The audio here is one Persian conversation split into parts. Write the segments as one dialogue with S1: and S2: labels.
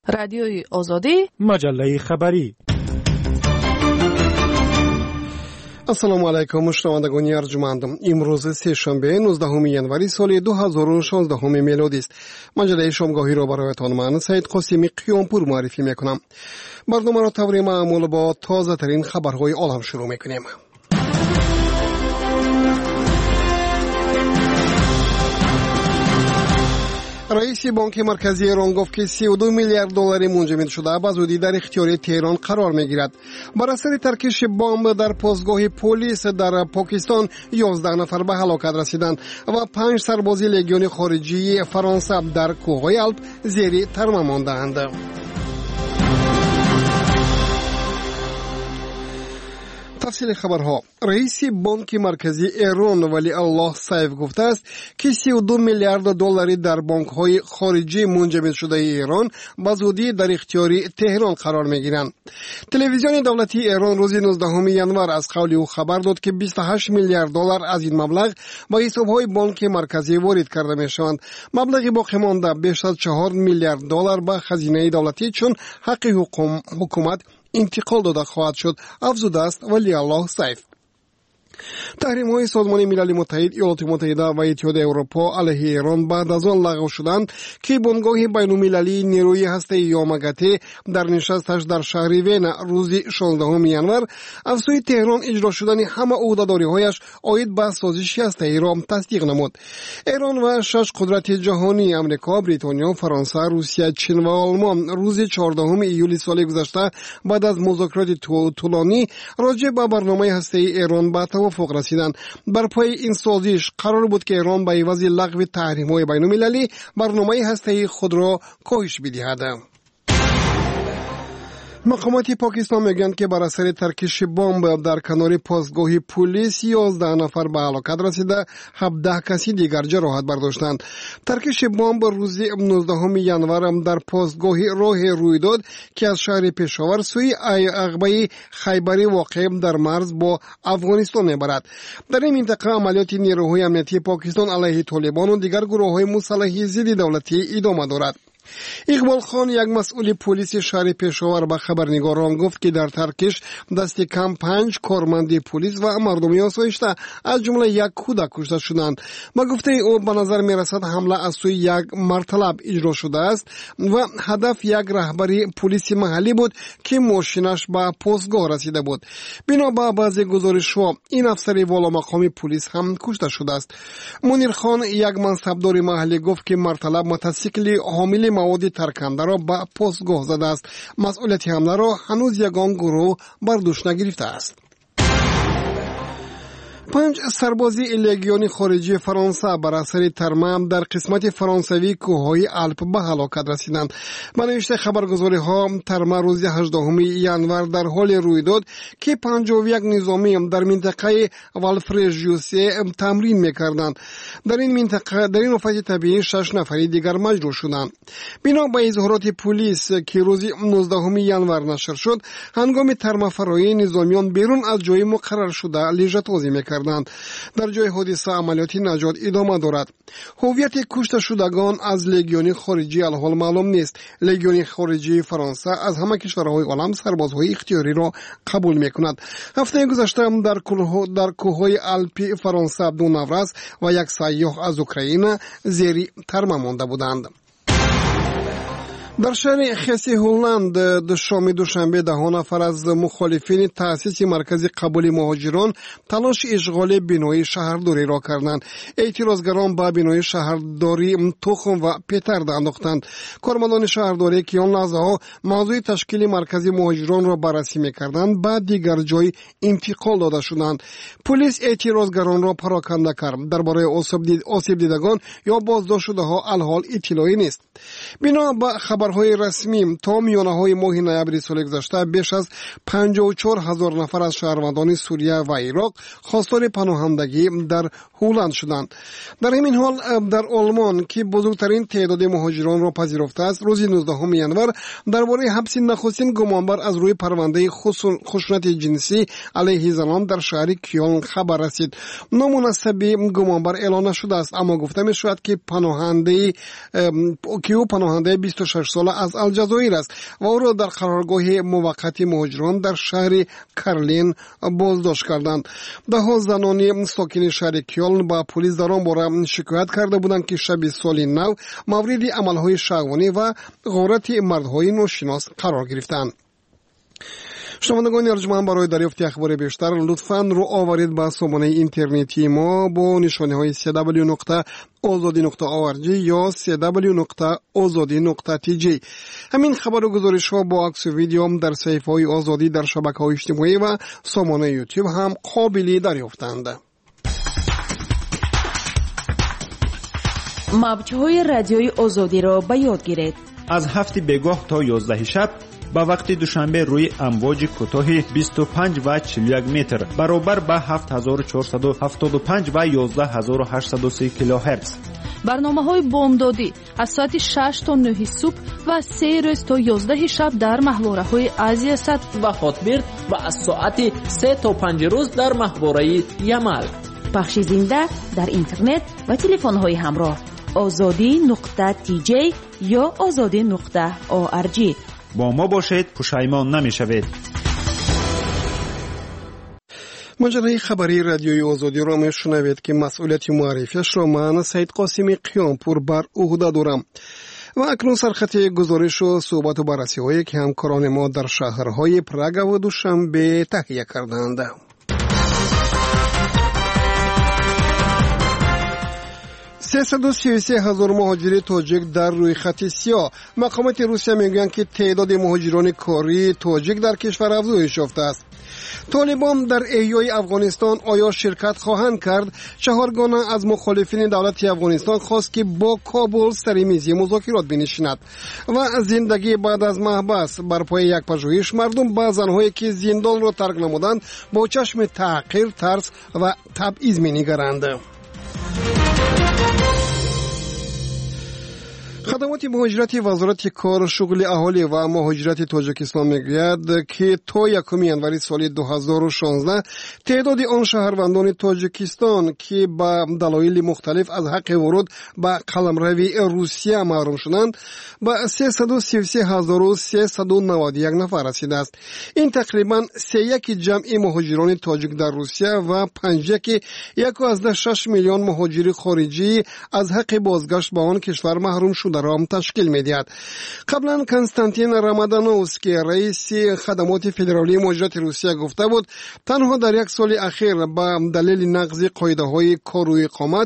S1: رادیوی آزادی،
S2: مجله خبری.
S3: السلام علیکم شنوندگان ارجمند. امروز سه‌شنبه 19 ینوری سال 2016 میلادی است. مجله شامگاهی را برایتان من سید قاسمی قیامپور معرفی میکنم. برنامه را طور معمول با تازه ترین خبرهای عالم شروع میکنیم. رئیس بانک مرکزی ایران گفت که 32 میلیارد دلار منجمد شده به زودی در اختیار تهران قرار میگیرد. بر اثر ترکش بمب در پاسگاه پلیس در پاکستان 11 نفر به هلاکت رسیدند و 5 سرباز لژیون خارجی فرانسه در کوههای آلپ زیر ترمیم ماندند. تفصیل خبرها. رئیس بانک مرکزی ایران ولی الله سیف گفته است که 32 میلیارد دلار در بانک‌های خارجی منجمد شده ایران به زودی در اختیار تهران قرار می‌گیرند. تلویزیون دولتی ایران روز 19 ینوار از قول او خبر داد که 28 میلیارد دلار از این مبلغ به حساب‌های بانک مرکزی وارد کرده می‌شوند. مبلغ باقی مانده بیش از 4 میلیارد دلار به خزینه دولتی چون حق حکومت انتقال داده خواهد شد، افزوده است ولی الله سیف. تحریم های سازمان ملل متحد، ایالات متحده و اتحادیه اروپا علیه ایران بعد از آن لغو شدند که بنگاه بین المللی نیروی هسته‌ای یاماگاتی در نشستش در شهر وین روز 16 ینوار از سوی تهران اجرا شدن همه عهده‌داری‌هایش عاید به سازش هسته‌ای را تصدیق نمود. ایران و 6 قدرت جهانی امریکا، بریتانیا، فرانسه، روسیه، چین و آلمان روز 14 ایول سال گذشته بعد از مذاکرات طولانی راجع به برنامه هسته‌ای ایران به توافق رسیدند. بر پای این سازش قرار بود که ایران به عوض لغو تحریم‌های بین‌المللی برنامه هسته‌ای خود را کاهش بدهد. مقامات پاکستان میگویند که بر اثر ترکش بمب در کنار پاسگاه پلیس 11 نفر به هلاکت رسیده، 17 کسی دیگر جراحت برداشتند. ترکش بمب روز 19 ینوار در پاسگاه راه روی داد که از شهر پشاور سوی عقبه خیبری واقع در مرز با افغانستان میبرد. در این منطقه عملیات نیروهای امنیتی پاکستان علیه طالبان و دیگر گروه‌های مسلح ضد دولتی ادامه دارد. اقبال خان، یک مسئول پلیس شهر پشاور، به خبرنگاران گفت که در ترکش دست کم 5 کارمند پلیس و مردمی آسایشته از جمله یک کودک کشته شدند. با گفته او به نظر می رسد حمله از سوی یک مرطلب اجرا شده است و هدف یک رهبری پلیس محلی بود که ماشینش به پاسگاه رسیده بود. بنا به بعضی گزارش‌ها این افسر والا مقام پلیس هم کشته شده است. منیر خان، یک منصبدار محلی، گفت که مرطلب موتورسیکل حامل مواد ترکنده را به پاسگاه زده است. مسئولیت حمله را هنوز یگان گروه بر دوش نگرفته است. 5 سربازی لژیون خارجی فرانسه بر اثر ترمیم در قسمت فرانسوی کوههای آلپ به هلاکت رسیدند. به نوشته خبرگزاری‌ها ترمیم روز 18 ینوار در حال روی داد که 51 نظامی در منطقه والفرژیوسه تمرین می‌کردند. در این آفت طبیعی 6 نفر دیگر مجروح شدند. بنا به اظهارات پلیس که روز 19 ینوار نشر شد، هنگام ترمیم فراری نظامیان بیرون از جای مقرر شده لژدبازی می‌کردند. در جای حادثه عملیات نجات ادامه دارد. هویت کشته شدگان از لژیون خارجی الحال معلوم نیست. لژیون خارجی فرانسه از همه کشورهای عالم سربازهای اختیاری را قبول می‌کند. هفته گذشته در کوههای آلپی فرانسه 2 نفر و یک سیاح از اوکراین زیر ترمیم مانده بودند. در شهر خسی هلند شام دوشنبه 10 نفر از مخالفین تأسیس مرکز قبول مهاجران تلاش اشغال بنای شهرداری را کردند. اعتراضگران به بنای شهرداری تخم و پترد انداختند. کارمندان شهرداری که آن لحظه ها موضوع تشکیل مرکز مهاجران را بررسی می‌کردند بعد دیگر جای انتقال داده شدند. پلیس اعتراضگران را پراکنده کرد. درباره آسیب دیدگان یا بازداشت شده‌ها الحال اطلاعی نیست. بنا به خبرهای رسمی تا میانه‌های ماه نوامبر سال گذشته بیش از 54,000 نفر از شهروندان سوریه و عراق خواستار پناهندگی در هلند شدند. در همین حال در آلمان که بزرگترین تعداد مهاجران را پذیرفته است، روز 19 ینوار درباره حبس نخستین گمانبر از روی پرونده خشونت جنسی علیه زنان در شهر کیون خبر رسید. نامناسب گمانبر اعلان نشده است، اما گفته می شود که پناهنده 26 ساله از الجزایر است و او را در قرارگاه موقت مهاجران در شهر کرلین بازداشت کردند. دهها زنان ساکن شهر کیلن با پلیس در آن باره شکایت کرده بودند که شب سال نو مورد عملهای شهوانی و غارت مردهای ناشناس قرار گرفتند. شنوندگان ارجمند، برای دریافت اخبار بیشتر لطفاً رو آورید به سامانه اینترنتی ما با نشانه های www.azadi.org یا www.azadi.tg. همین خبر و گزارش ها با عکس و ویدیو هم در صفحه های آزادی در شبکه‌های اجتماعی و سامانه یوتیوب هم قابل دریافتند.
S1: موج‌های رادیوی آزادی را به یاد گیرید.
S2: از 7 بگاه تا 11 شب با وقت دوشنبه روی امواج کوتاه 25 و 41 متر برابر با 7475 و 11830 کیلوهرتز.
S4: برنامه‌های بامدادی از ساعت 6 تا 9 صبح و 3 روز تا 11 شب در محوره‌های آسیا سد
S5: و خاطبرد و از ساعت 3 تا 5 روز در محوره یمل.
S1: پخش زنده در اینترنت و تلفن‌های همراه azadi.tj یا azadi.org.
S2: با ما باشید، پشیمان نمی‌شوید.
S3: مجله خبری رادیوی آزادی را میشنوید که مسئولیت معرفیش را من سید قاسمی قیامپور بر عهده دارم. و اکنون سرخط گزارش و صحبت و بررسی هایی که همکاران ما در شهرهای پراگ و دوشنبه تهیه کردند. 333,000 مهاجر تاجیک در روی خط سیاه. مقامات روسیه میگویند که تعداد مهاجران کاری تاجیک در کشور افزایش یافته است. طالبان در احیای افغانستان آیا شرکت خواهند کرد؟ چهارگانه از مخالفین دولت افغانستان خواست که با کابل سر میز مذاکرات بنشیند. و زندگی بعد از محبس بر پای یک پژوهش، مردم با زنهایی که زندان را ترک نمودند با چشم تحقیر، ترس و تبعیض می‌نگرند. خدمات مهاجرت وزارت کار، شغل اهالی و مهاجرت تاجیکستان میگوید که تا 1 ینوری سال 2016 تعداد آن شهروندان تاجیکستان که به دلایل مختلف از حق ورود به قلمروی روسیه محروم شدند به 333,391 نفر رسیده است. این تقریبا 3.1 جمع مهاجران تاجیک در روسیه و 5.1 میلیون مهاجر خارجی از حق بازگشت به آن کشور محروم شده را تشکیل می‌دهد. قبلا کنستانتین رامادانوفسکی رئیس خدمات فدرالی مهاجرت روسیه گفته بود تنها در یک سال اخیر به دلیل نقض قاعده‌های کار و اقامت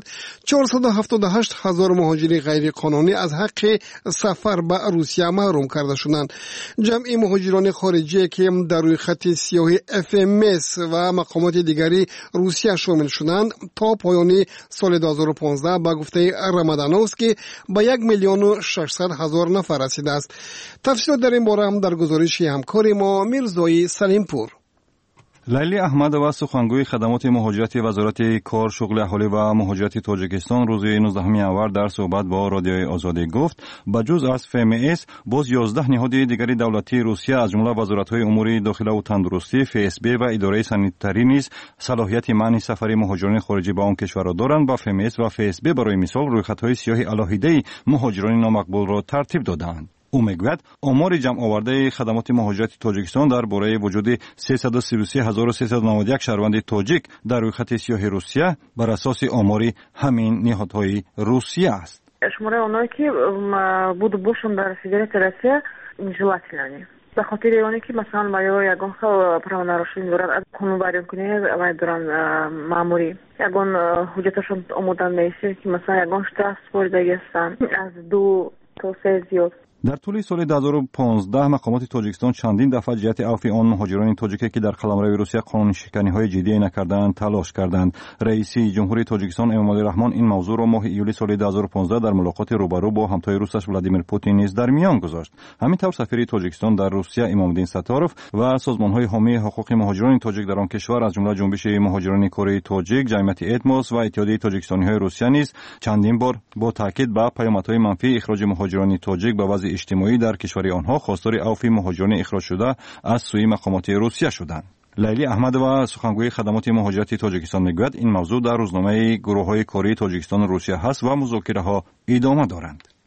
S3: 478,000 مهاجر غیر قانونی از حق سفر به روسیه محروم کرده شدند. جمعی مهاجران خارجی که در روی خط سیاه FMS و مقامات دیگری روسیه شامل شدند تا پایان سال 2015 به گفته رامادانوفسکی به 1,600,000 نفر رسیده است. تفصیل در این باره هم در گزارش همکار ما میرزای سلیمپور.
S6: لیلی احمد و سخنگوی خدمات مهاجرت وزارت کار، شغل اهالی و مهاجرت تاجیکستان روز 19 آور در صحبت با رادیوی آزادی گفت بجز از FMS باز 11 نهاد دیگری دولتی روسیه از جمله وزارت‌های امور داخله و تندرستی، FSB و اداره سانیتاری نیز صلاحیت منع سفر مهاجران خارجی به آن کشور را دارند. با FMS و FSB برای مثال رویخط‌های سیاه علاهیده مهاجران نامقبول را ترتیب دادند. او میگوید آمار جمع آورده خدمات مهاجرت تاجیکستان درباره وجود 333,391 شهروند تاجیک در روی خط سیاه روسیه بر اساس آمار همین نهادهای روسیه است.
S7: شماره اونایی که بود باشون در فدراسیون نجلاتیانی به خاطر اونایی که مثلا ما یگان خو پرونارشون دارن از قانون بیان کنه و دارن ماموری یگان حجتشون آمدن میشه که مثلا یگان شتاس برده هستن از 2 تا 3 زیاد.
S6: در طول سال 2015 مقامات تاجیکستان چندین دفعه جهت عفو آن مهاجران تاجیکی که در قلمرو روسیه قانون شکنی‌های جدی نکردند تلاش کردند. رئیس جمهوری تاجیکستان امامعلی رحمان این موضوع را ماه ایولی سال 2015 در ملاقات روبرو با همتای روسش ولادیمیر پوتین نیز در میان گذاشت. همینطور سفیر تاجیکستان در روسیه امامالدین ستاروف و سازمان‌های حامی حقوق مهاجران تاجیک در آن کشور از جمله جنبش مهاجران کره تاجیک، جمعیت اتموس و اتحادیه تاجیکستانی‌های روسیه نیز چندین بار با تاکید به پیامدهای منفی اخراج مهاجران تاجیک به وضع اجتماعی در کشور آنها خواستار عفو مهاجران اخراج شده از سوی مقامات روسیه شدند. لیلی احمد و سخنگوی خدمات مهاجرت تاجیکستان میگوید این موضوع در روزنامه گروه‌های کاری تاجیکستان و روسیه هست و مذاکره‌ها ادامه دارند.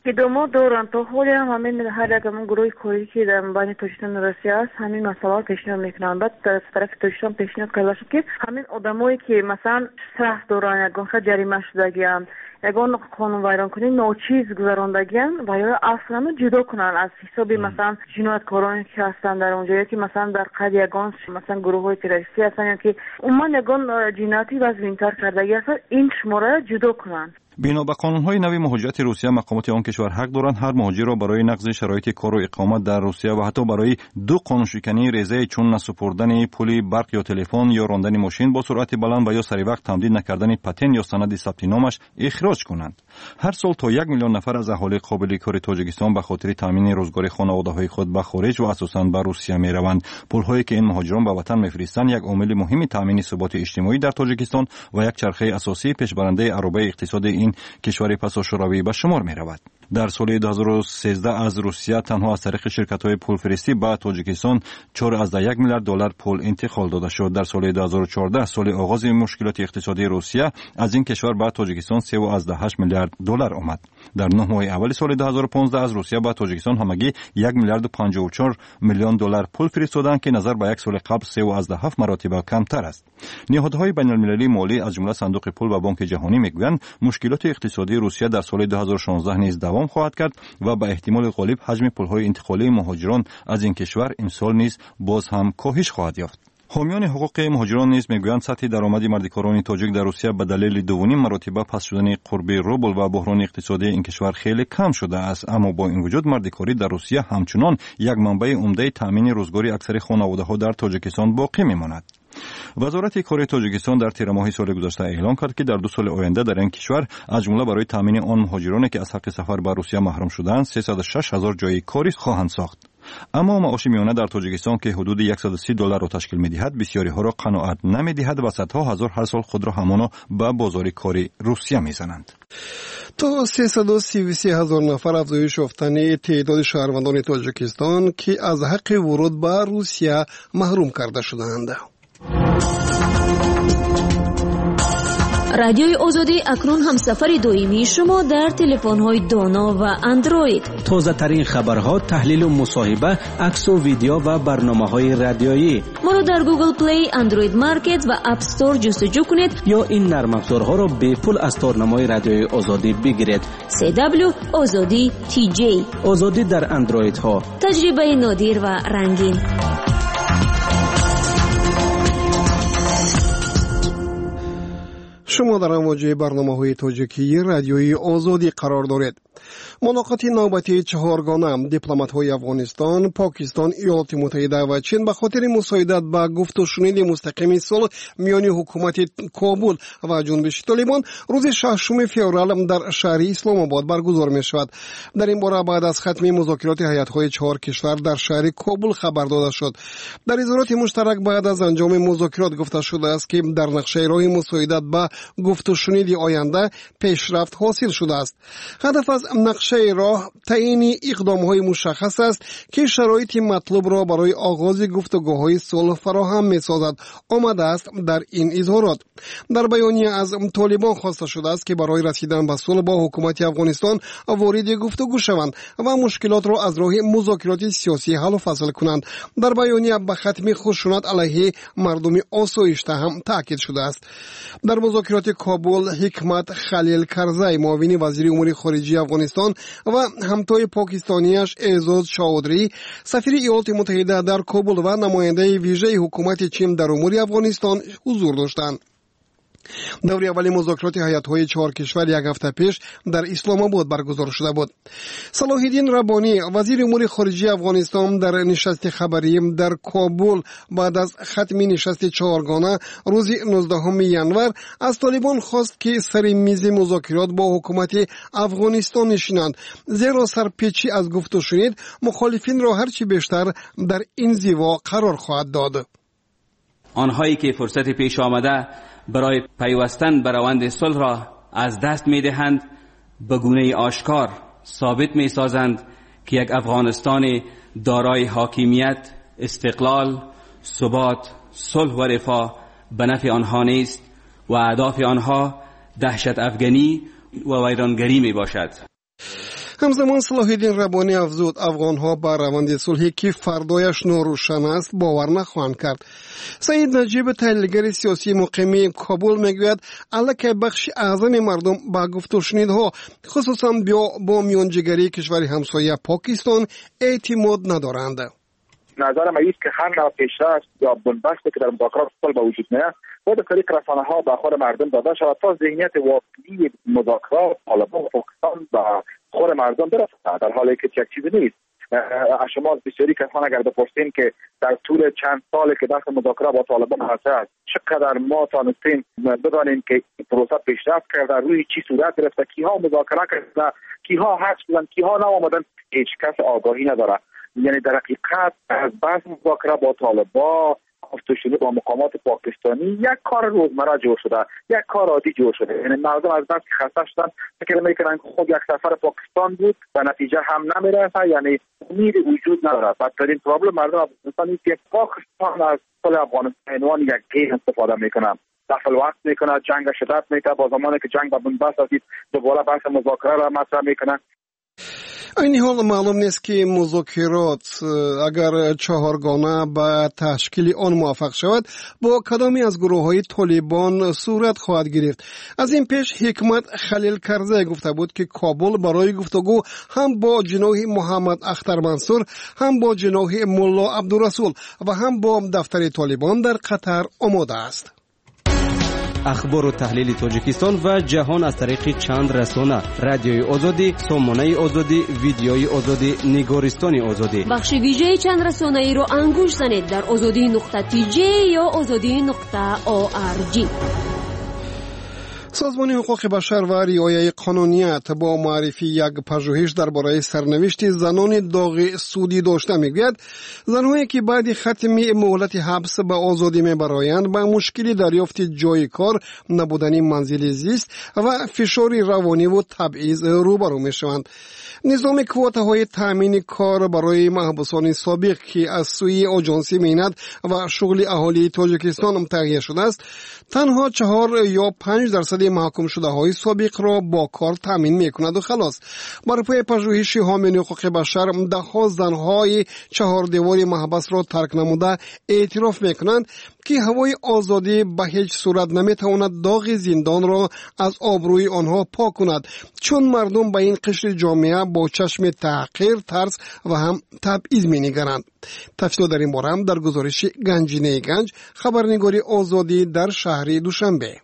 S7: ادامه دارن. تا حالی هم همین هر یک همون گروه کاری که در بین تاجیکستان و روسیه است همین مسئله پیشنهاد میکنن. بعد از طرف تاجیکستان پیشنهاد کرده شد که همین آدمایی که مثلا شهر دارن یگان خود جریمه شدگیان یگان قانون ویران کنی ناچیز گذراندگیان و یا اصلا جدا کنن از حساب مثلا جنایتکارانی که هستن در اونجا، یا که مثلا در قید یگان مثلا گروه های تروریستی هستن یا که عموما یگان جنایتی وزن‌تر کردگی هستن، این شماره جدا کنن.
S6: بنا به قانون‌های نوی مهاجرت روسیه مقامات آن کشور حق دارند هر مهاجر را برای نقض شرایط کار و اقامت در روسیه و حتی برای دو قانونشکنی ریزه چون نسپردن پول برق یا تلفن یا راندن ماشین با سرعت بلند و یا سری وقت تمدید نکردن پتن یا سند ثبت نامش اخراج کنند. هر سال تا 1 میلیون نفر از اهالی قابل کار تاجیکستان به خاطر تامین روزگاری خانواده‌های خود به خارج و اساساً به روسیه میروند. پول‌هایی که این مهاجران به وطن میفرستند یک عامل مهم تامین ثبات اجتماعی در تاجیکستان و یک چرخه اساسی پیشبرنده عربه اقتصاد این کشور پساشوروی به شمار می رود. در سال 2013 از روسیه تنها از طریق شرکت‌های پولفرستی به تاجیکستان 4.1 میلیارد دلار پول انتقال داده شد. در سال 2014 سال آغاز مشکلات اقتصادی روسیه از این کشور به تاجیکستان 3.8 میلیارد دلار آمد. در 9 ماه اول سال 2015 از روسیه به تاجیکستان همگی 1 میلیارد و 54 میلیون دلار پول فرستادند که نظر به یک سال قبل 3.7 مرتبه کمتر است. نهادهای بین‌المللی مالی از جمله صندوق پول و بانک جهانی میگویند مشکلات اقتصادی روسیه در سال 2016 نیز دوام خواهد کرد و به احتمال غالب حجم پول‌های انتقالی مهاجران از این کشور امسال نیز باز هم کاهش خواهد یافت. حامیان حقوق مهاجران نیز میگویند سطح درآمد مردکاران تاجیک در روسیه به دلیل 2.5 مرتبه پس شدن قرب روبل و بحران اقتصادی این کشور خیلی کم شده است، اما با این وجود مردکاری در روسیه همچنان یک منبع عمده تامین روزگاری اکثر خانواده‌ها در تاجیکستان باقی میماند. وزارت کار تاجیکستان در تیر ماه سال گذشته اعلام کرد که در 2 سال آینده در این کشور از جمله برای تامین آن مهاجرانی که از حق سفر به روسیه محروم شدند 306,000 جای کاری خواهند ساخت. اما معاش میانه در تاجیکستان که حدود 130 دلار را تشکیل می‌دهد بسیاری ها را قناعت نمی‌دهد و صدها هزار هر سال خود را همانا به بازار کاری روسیه می‌زنند.
S3: تا 333,000 نفر افزایش یافتن تعداد شهروندان تاجیکستان که از حق ورود به روسیه محروم کرده شدند.
S8: رادیوی آزادی اکنون هم سفر دائمی شما در تلفن‌های دانا و اندروید.
S9: تازه ترین خبرها، تحلیل و مصاحبه، عکس و ویدیو و برنامه‌های رادیویی.
S8: ما را در گوگل پلی، اندروید مارکت و اپ استور جستجو کنید
S9: یا این نرم افزارها را به پول از تارنمای رادیوی آزادی بگیرید.
S8: CW آزادی TJ.
S9: آزادی در اندروید ها.
S8: تجربه نادر و رنگین.
S3: شما در امواج برنامه‌های تاجیکی رادیوی آزادی قرار دارید. ملاقات نوبتی 4گانه دیپلمات‌های افغانستان، پاکستان، ایالات متحده و چین به خاطر مساعدت به گفت و شنود مستقیم صلح میان حکومت کابل و جنبش طالبان روز 6 فوریه در شهر اسلام آباد برگزار می‌شود. در این باره بعد از ختم مذاکرات هیئت‌های 4 کشور در شهر کابل خبر داده شد. در اظهارات مشترک بعد از انجام مذاکرات گفته شده است که در نقشه راه مساعدت به گفت و شنود آینده پیشرفت حاصل شده است. هدف از نقشه راه تعیین اقدام‌های مشخص است که شرایط مطلوب را برای آغاز گفتگوهای صلح فراهم می‌سازد آمده است. در این اظهارات در بیانیه از طالبان خواسته شده است که برای رسیدن به صلح با حکومت افغانستان وارد گفتگو شوند و مشکلات را از راه مذاکرات سیاسی حل و فصل کنند. در بیانیه به ختم خشونت علیه مردم آسایشته هم تاکید شده است. در مذاکرات کابل حکمت خلیل کرزی معاون وزیر امور خارجه افغانستان و همتای پاکستانیش اعزاز چاودری سفیر ایالات متحده در کابل و نماینده ویژه حکومت چین در امور افغانستان حضور داشتند. دور اول مذاکرات هیئت‌های 4 کشور یک هفته پیش در اسلام آباد برگزار شده بود. صلاح الدین ربانی وزیر امور خارجه افغانستان در نشست خبری در کابل بعد از ختم نشست 4گانه روز 19 ژانویه از طالبان خواست که سر میز مذاکرات با حکومت افغانستان نشینند، زیرا سرپیچی از گفت و شنود مخالفین را هرچی بیشتر در انزوا قرار خواهد داد.
S10: آنهایی که فرصت پیش آمده برای پیوستن به روند صلح را از دست می‌دهند به گونه آشکار ثابت می‌سازند که یک افغانستان دارای حاکمیت، استقلال، ثبات، صلح و رفاه به نفع آنها نیست و اهداف آنها دهشت افغانی و ویرانگری میباشد.
S3: همزمان صلاح‌الدین ربانی افزود افغان‌ها بر روند صلحی که فردایش ناروشن است باور نخواهند کرد. سعید نجیب تحلیلگر سیاسی مقیم کابل میگوید الکی بخش اعظم مردم با گفت و شنیدها خصوصا با میانجیگری کشور همسایه پاکستان اعتماد ندارند.
S11: نظر من است که هر نوع پیشرفت یا بنبستی که در مذاکرات صلح به وجود میاد باید از طریق رسانه‌ها به خور مردم داده شود تا ذهنیت واقعی مذاکرات طالبان و پاکستان به خور مردم برسد، در حالی که یک چیزی نیست. شما بسیاری کسان اگر بپرسین که در طول چند سالی که بحث مذاکره با طالبان هست چقدر ما تانستیم بدانیم که پروسه پیشرفت کرده، روی چی صورت گرفته، کیها مذاکره کرده، کیها حذف شدن، کیها نآمدن، هیچ کس آگاهی نداره. یعنی در حقیقت از بحث مذاکره با طالبان گفته شده با مقامات پاکستانی یک کار روزمره جور شده، یک کار عادی جور شده. یعنی مردم از بس که خسته شدن فکر میکنن که خود یک سفر پاکستان بود و نتیجه هم نمیرسه، یعنی امید وجود نداره. بدترین پرابلم مردم افغانستان است که پاکستان از صلح افغانستان عنوان یک گیم استفاده میکنه، دفع وقت میکنه، جنگ شدت میکنه، با زمانی که جنگ به بنبست رسید دوباره بحث مذاکره را مطرح میکنه.
S3: این حال معلوم نیست که مذاکرات اگر چهارگانه به تشکیل آن موفق شود با کدامی از گروه‌های طالبان صورت خواهد گرفت. از این پیش حکمت خلیل کرزی گفته بود که کابل برای گفتگو هم با جناح محمد اختر منصور، هم با جناح ملا عبدالرسول و هم با دفتر طالبان در قطر آماده است.
S9: اخبار و تحلیل تاجیکستان و جهان از طریق چند رسانه: رادیوی آزادی، سامانه آزادی، ویدیوی آزادی، نگارستان آزادی.
S8: بخش ویژه چند رسانه ای رو انگوش زنید در azadi.tj یا azadi.org.
S3: سازمان حقوق بشر و رعایت قانونیت با معرفی یک پژوهش درباره سرنوشت زنان داغ سودی داشته میگوید زنانی که بعد ختم مهلت حبس به آزادی میبرایند با مشکلی دریافت جای کار، نبودن منزل زیست و فشار روانی و تبعیض روبرو میشوند. نظام کوتاهای تامین کار برای محبوسان سابق که از سوی آژانس مهنت و شغل اهالی تاجیکستان تهیه شده است، تنها 4 یا 5% محکوم شده های سابق را با کار تامین میکند و خلاص. بر پای پژوهش حامیان حقوق بشر دهها زنهای 4 دیوار محبس را ترک نموده اعتراف میکنند که هوای آزادی به هیچ صورت نمیتواند داغ زندان را از آبروی آنها پاک کند، چون مردم به این قشر جامعه با چشم تحقیر، ترس و هم تبعیض می‌نگرند. تفصیل در این باره هم در گزارش گنجینه گنج، خبرنگاری آزادی در شهر دوشنبه.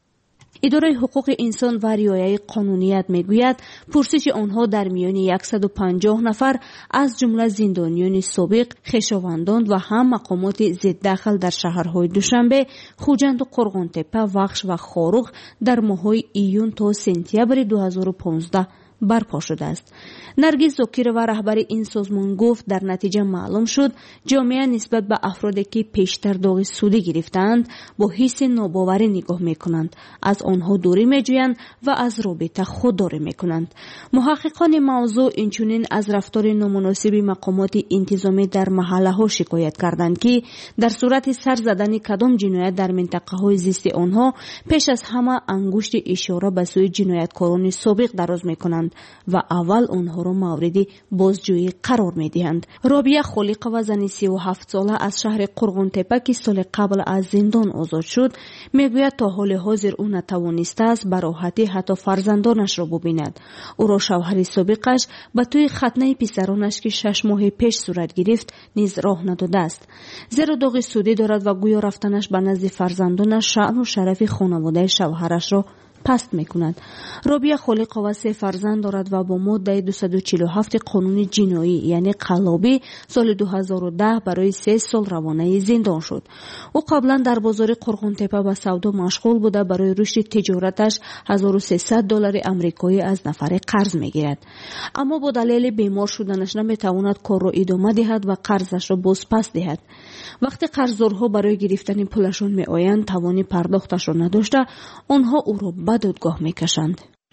S4: اداره حقوق انسان و رعایت قانونیت میگوید پرسش آنها در میان 150 نفر از جمله زندانیان سابق، خویشاوندان و هم مقامات ضد دخل در شهرهای دوشنبه، خوجند و قرغانتپه، وخش و خاروق در ماه‌های ایون تا سپتامبر 2015 برپا شده است. نرگس زاکر و رهبر این سازمان گفت در نتیجه معلوم شد جامعه نسبت به افرادی که پیشتر داغ سودی گرفتند با حس ناباوری نگاه میکنند، از آنها دوری میجویند و از رابطه خودداری میکنند. محققان موضوع اینچنین از رفتار نامناسب مقامات انتظامی در محله ها شکایت کردند که در صورت سر زدن کدام جنایت در منطقه های زیست آنها پیش از همه انگشت اشاره به سوی جنایتکاران سابق دراز میکنند و اول آنها را مورد بازجویی قرار میدهند. رابعه خالق و زن 37 ساله از شهر قرغانتپه که سال قبل از زندان آزاد شد میگوید تا حال حاضر او نتوانسته است به راحتی حتی فرزندانش را ببیند. او را شوهر سابقش به توی ختنه پسرانش که 6 ماه پیش صورت گرفت نیز راه نداده است، زیرا داغ سودی دارد و گویا رفتنش به نزد فرزندانش شأن و شرف خانواده شوهرش را پست میکند. رابعه خالق و 3 فرزند دارد و با ماده 247 قانون جنایی یعنی قلابی سال 2010 برای 3 سال روانه زندان شد. او قبلا در بازار قرغانتپه به سودا مشغول بوده، برای رشد تجارتش $1300 آمریکایی از نفر قرض میگیرد، اما با دلیل بیمار شدنش نمیتواند کار را ادامه دهد و قرضش را باز پس دهد. وقتی قرضدارها برای گرفتن پولشان میآیند توان پرداختش را نداشته، آنها او را به دادگاه میکشند.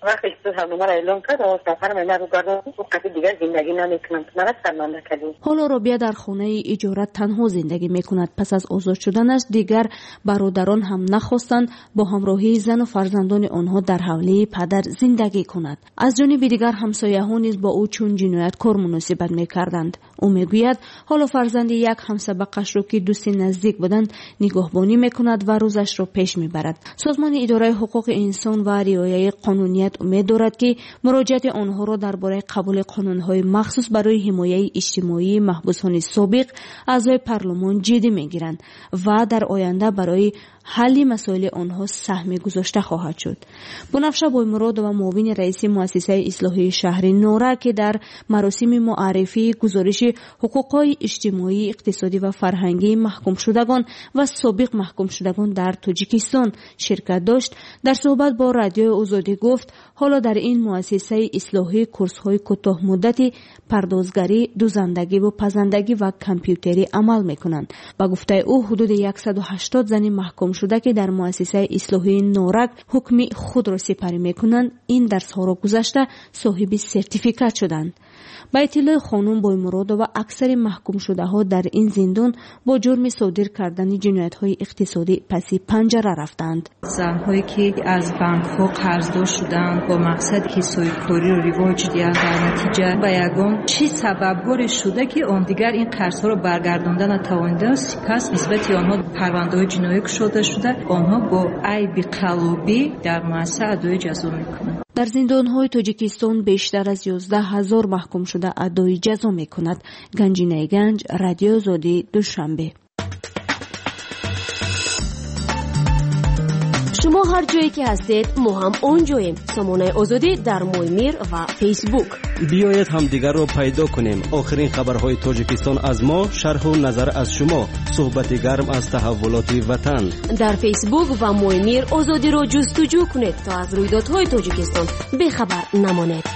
S7: وقتی که برنامه را اعلام کرد و سفر من رو گرداند وقتی دیگر زندگی نمیکنم من سرمنده کردیم.
S4: حالا رابعه در خانه اجاره تنها زندگی میکند. پس از آزاد شدنش دیگر برادران هم نخواستند با همراهی زن و فرزندان آنها در حوله پدر زندگی کند. از جانب دیگر همسایه‌ها نیز با او چون جنایتکار مناسبت میکردند. او میگوید حالا فرزند یک همسبقش را که دوست نزدیک بودند نگهبانی میکند و روزش را پیش میبرد. سازمان اداره حقوق انسان و رعایت قانونیت امید دارد که مراجعت آنها را درباره قبول قانون‌های مخصوص برای حمایت اجتماعی محبوسان سابق اعضای پارلمان جدی میگیرند و در آینده برای حل مسائل آنها سهم گذاشته خواهد شد. بنفشه بویمراد و معاون رئیس مؤسسه اصلاحی شهر نورا که در مراسم معرفی گزارش حقوق‌های اجتماعی، اقتصادی و فرهنگی محکوم شدگان و سابق محکوم شدگان در تاجیکستان شرکت داشت، در صحبت با رادیو آزادی گفت حالا در این مؤسسه اصلاحی کورس‌های کوتاه مدتی پردازگری، دوزندگی و پزندگی و کامپیوتری عمل می‌کنند. با گفته او حدود 180 زن محکوم شده که در مؤسسه اصلاحی نورک حکم خود را سپری می‌کنند این درس‌ها را گذشته صاحب سرتیفیکات شدند. با اطلاع خانم بویمراد و اکثر محکوم شده ها در این زندان با جرم صادر کردن جنایت‌های اقتصادی پس پنجره رفتند.
S12: زن‌هایی که از بانک‌ها قرضدار شدند با مقصد که سویکاری را رواج دهند در نتیجه به یگان چی سببگار شده که آن دیگر این قرض‌ها را برگردانده نتوانیدند، سپس نسبت آنها پرونده‌های جنایی گشوده شده آنها با عیب قلبی در مؤسسه ادای جزا می‌کنند.
S4: در زندان‌های تاجیکستان بیشتر از 11,000 محکوم شده ادای جزا می‌کند. گنجینه گنج، رادیو آزادی، دوشنبه.
S8: شما هر جایی که هستید ما هم اونجاییم. سامانه آزادی در مویمیر و فیسبوک.
S9: بیایید همدیگر را پیدا کنیم. آخرین خبرهای تاجیکستان از ما، شرح و نظر از شما، صحبت گرم از تحولات وطن.
S8: در فیسبوک و مویمیر آزادی را جستجو کنید تا از رویدادهای تاجیکستان بیخبر نمانید.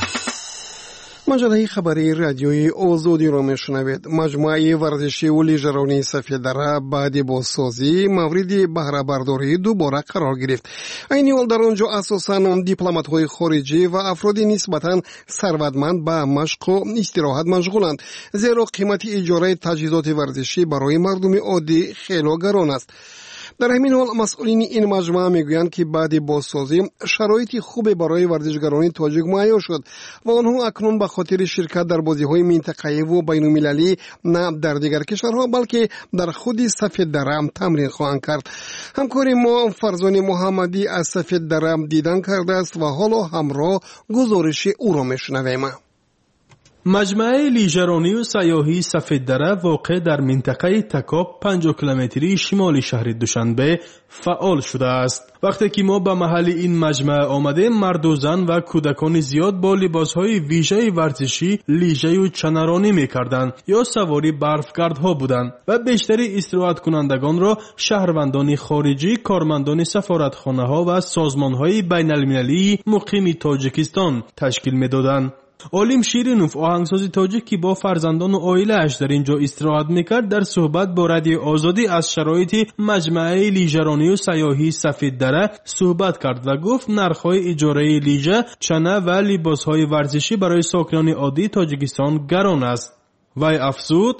S3: مجله خبری رادیوی آزادی را میشنوید. مجموعه ورزشی و لیژرانی سفید دره بعد بازسازی مورد بهره برداری دوباره قرار گرفت. این حال در آنجا اساساً دیپلمات‌های خارجی و افرادی نسبتاً ثروتمند به مشق و استراحت مشغولند، زیرا قیمت اجاره تجهیزات ورزشی برای مردم عادی خیلی گران است. در همین حال مسئولین این مجموعه میگویند که بعد بازسازی شرایط خوبی برای ورزشکاران تاجیک مهیا شد و آنها اکنون به خاطر شرکت در بازی‌های منطقه‌ای و بین‌المللی نه در دیگر کشورها بلکه در خود سفید دره تمرین خواهند کرد. همکار ما فرزان محمدی از سفید دره دیدن کرده است و حالا همراه گزارش او را میشنویم.
S13: مجمع لیژرانی و سیاحی سفید دره واقع در منطقه تکاب 50 کیلومتری شمال شهر دوشنبه فعال شده است. وقتی که ما به محل این مجمع آمدیم، مرد و زن و کودکان زیاد با لباسهای ویژه ورزشی لیژه و چنرانی می‌کردند یا سواری برفگردها بودند و بیشتری استراحت کنندگان را شهروندان خارجی، کارمندان سفارتخانه‌ها و سازمان‌های بین‌المللی مقیم تاجیکستان تشکیل می‌دادند. عالم شیرینوف آهنگساز تاجیک که با فرزندان و عائله‌اش در اینجا استراحت میکرد در صحبت با رادیو آزادی از شرایط مجمع لیژرانی و سیاحی سفید دره صحبت کرد و گفت نرخ‌های اجاره لیژه، چنه و لباس‌های ورزشی برای ساکنان عادی تاجیکستان گران است. وی افزود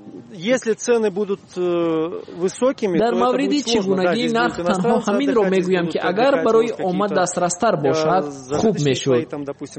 S5: در مورد چگونگی نرخ تنها همین را میگویم که اگر برای آمد دسترستر باشد خوب میشود.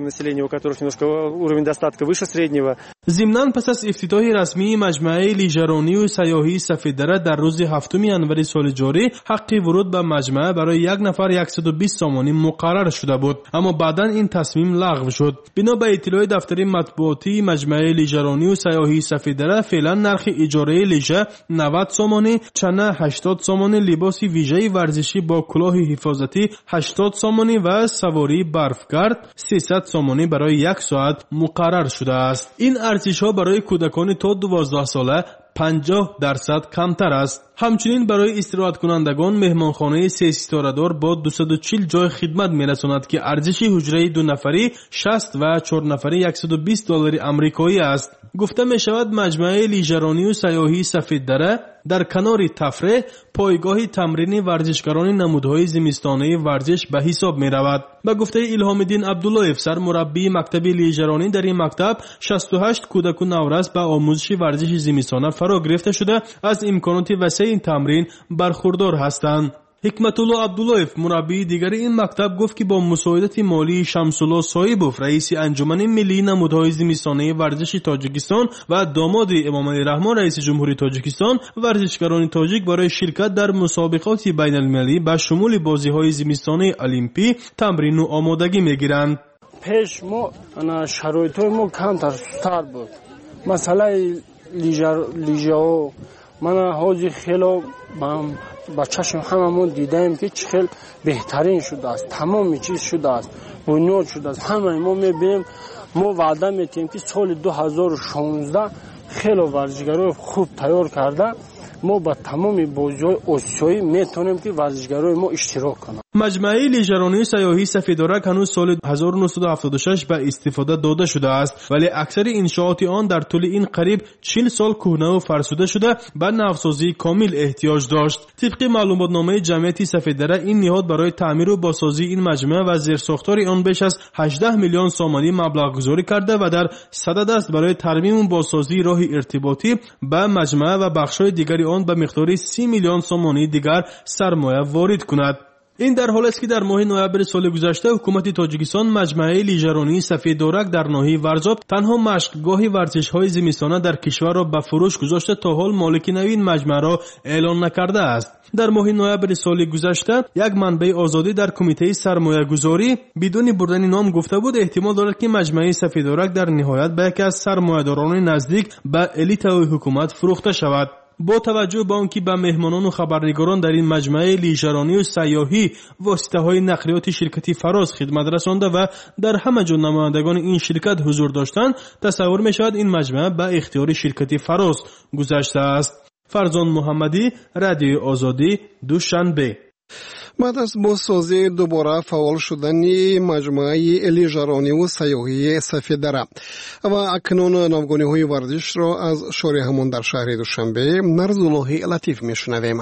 S13: ضمناً پس از افتتاح رسمی مجمع لیژرانی و سیاحی سفید دره در روز 7 ژانویه سال جاری حق ورود به مجمع برای یک نفر 120 سومانی مقرر شده بود، اما بعداً این تصمیم لغو شد. بنا به اطلاع دفتر مطبوعاتی مجمع لیژرانی و سیاحی سفید دره فعلا نرخ اجاره لیژه 90 سومانی، چنه 80 سومانی، لباس ویژه ورزشی با کلاه حفاظتی 80 سومانی و سواری برفگرد 300 سومانی برای یک ساعت مقرر شده است. این ارزش ها برای کودکان تا 12 ساله 50% کمتر است. همچنین برای استراحت کنندگان مهمانخانه 3 ستاره دار با 240 جای خدمت میرساند که ارزش حجره 2 نفری 60 و 4 نفری 120 دلار آمریکایی است. گفته می شود مجمع لیژرانی و سیاحی سفید دره در کنار تفریح پایگاه تمرین ورزشکاران نمودهای زمستانه ورزش به حساب می رود. به گفته الهام‌الدین عبداللهیف سرمربی مکتب لیژرانی، در این مکتب 68 کودک و نورس به آموزش ورزش زمستانه فرا گرفته شده از امکانات وسیع این تمرین برخوردار هستند. حکمت‌الله عبداللهیف مربی دیگر این مکتب گفت که با مساعدت مالی شمس‌الله صایبوف رئیس انجمن ملی نمودهای زمستانه ورزش تاجیکستان و داماد امام علی رحمان رئیس جمهوری تاجیکستان، ورزشکاران تاجیک برای شرکت در مسابقات بین‌المللی به شمول بازی‌های زمستانه المپی تمرین و آمادگی می‌گیرند.
S14: پیش ما شرایط‌های ما کمتر سوستر بود. مثلا لیژا من حاجی خیلی با چشم هممون دیدیم که خیلی بهترین شده است، تمام چیز شده است، بنیاد شده است. همه ما میبینیم، ما وعده میتیم که سال 2016 خیلی ورزشکارای خوب تیار کرده، ما با تمام بازی‌های آسیایی میتونیم که ورزشکارای ما اشتراک کنند.
S13: مجمع لیژرانی سیاحی سفیدارک هنوز سال 1976 به استفاده داده شده است، ولی اکثر انشاءات آن در طول این قریب 40 سال کهنه و فرسوده شده به نوسازی کامل احتیاج داشت. طبق معلوماتنامه جمعیت سفیداره، این نهاد برای تعمیر و بازسازی این مجمع و زیرساختار آن بیش از 18 میلیون سومانی مبلغ گذاری کرده و در صدد است برای ترمیم و بازسازی راه ارتباطی به مجمع و بخش‌های دیگر آن به مقدار 30 میلیون سومانی دیگر سرمایه وارد کند. این در حالی است که در ماه نوامبر سال گذشته حکومت تاجیکستان مجمع لیژرانی سفیدارک در ناحیه ورزاب تنها مشقگاه ورزش‌های زمستانه در کشور را به فروش گذاشته تا حال مالک نوین مجمع را اعلان نکرده است. در ماه نوامبر سال گذشته یک منبع آزادی در کمیته سرمایه‌گذاری بدون بردن نام گفته بود احتمال دارد که مجمع سفیدارک در نهایت به یکی از سرمایه‌داران نزدیک به الیت حکومت فروخته شود. با توجه به آنکه به مهمانان و خبرنگاران در این مجمع لیژرانی و سیاحی واسطه‌های نقلیات شرکتی فراز خدمت رسانده و در همه جا نمایندگان این شرکت حضور داشتند، تصور می‌شود این مجمع به اختیار شرکتی فراز گذشته است. فرزان محمدی، رادیو آزادی، دوشنبه.
S3: بعد از بازسازی دوباره فعال شدن مجمع لیژرانی و سیاحی سفیداره و اکنون ناوگانی‌های ورزش را از شارع همان در شهر دوشنبه نرزالله لطیف میشنویم.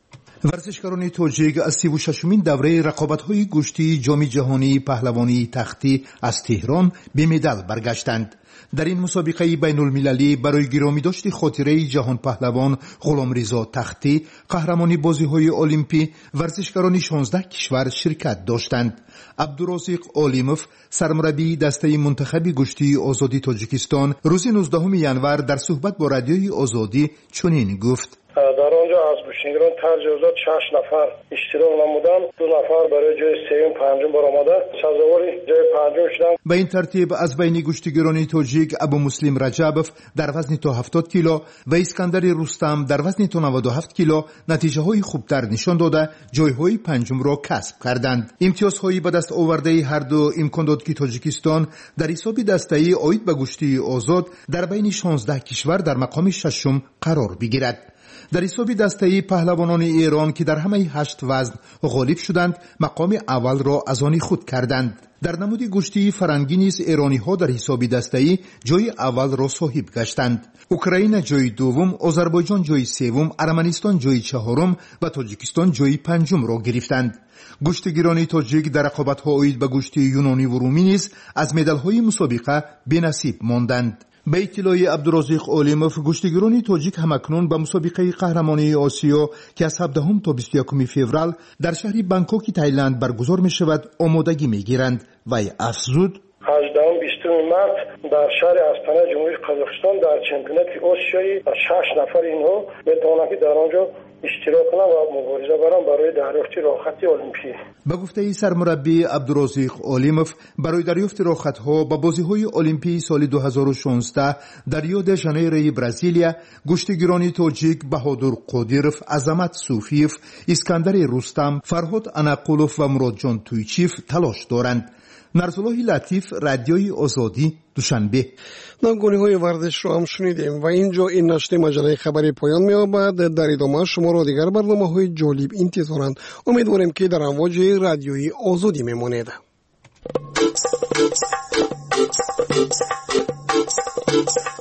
S15: ورزشکاران تاجیک از 36مین دوره رقابت‌های گشتی جام جهانی پهلوانی تختی از تهران به مدال برگشتند. در این مسابقه بین المللی برای گرامی داشت خاطره جهان پهلوان غلامرضا تختی قهرمانی بازی‌های المپی ورزشکاران 16 کشور شرکت داشتند. عبدالرازق علیموف سرمربی دسته منتخب گشتی آزادی تاجیکستان روز 19 ینور در صحبت با رادیوی آزادی چنین گفت:
S14: در آنجا از بوشنگران تجاوزات 6 نفر اشتراک نمودند، 2 نفر برای جای سوم پنجم برآمده سزاوار جای پنجم شدند.
S15: به این ترتیب از بین گشتیگران تاجیک ابو مسلم رجبوف در وزن تا 70 کیلو و اسکندر رستم در وزن تا 97 کیلو نتیجه های خوبتر نشان داده جایهای پنجم را کسب کردند. امتیازهایی به دست آورده هر دو امکان داد که تاجیکستان در حساب دسته‌ای عاید به گشتی آزاد در بین 16 کشور در مقام ششم قرار بگیرد. در حساب دسته‌ای پهلوانان ایران که در همه 8 وزن غالب شدند مقام اول را از آن خود کردند. در نمود گشتی فرنگی نیز ایرانی‌ها در حساب دسته‌ای جای اول را صاحب گشتند. اوکراین جای دوم، آذربایجان جای سوم، ارمنستان جای چهارم و تاجیکستان جای پنجم را گرفتند. گشتیگران تاجیک در رقابت‌ها عاید به گشتی یونانی و رومی نیز از مدال‌های مسابقه بی‌نصیب ماندند. به اطلاع عبدالرازق علیموف گشتیگران تاجیک همکنون به مسابقه قهرمانی آسیا که از 17 تا 21 فوریه در شهر بانکوک تایلند برگزار می شود آمادگی می گیرند و افزود:
S14: 18-20 مارس در شهر استانه جمهوری قزاقستان در چمپیونات آسیایی 6 نفر اینها میتوانند که در آنجا اشتراک کنند و مبارزه برند برای دریافت راحتی المپی.
S15: به گفته سرمربی عبدالرازق علیموف برای دریافت راحت‌ها به بازی‌های المپی سال 2016 در ریو د ژانیرو برزیلیا گشتیگران تاجیک بهادر قادیروف، عظمت صوفیف، اسکندر رستم، فرهاد اناقولوف و مراد جان تویچیف تلاش دارند. نرزالله لطیف، رادیوی آزادی، دوشنبه.
S3: ناوگانی‌های ورزش رو هم شنیدیم و اینجا این نشر مجله خبری پایان می‌یابد. در ادامه شما را دیگر برنامه‌های جالب انتظارند. امیدواریم که در امواج رادیوی آزادی میمانید.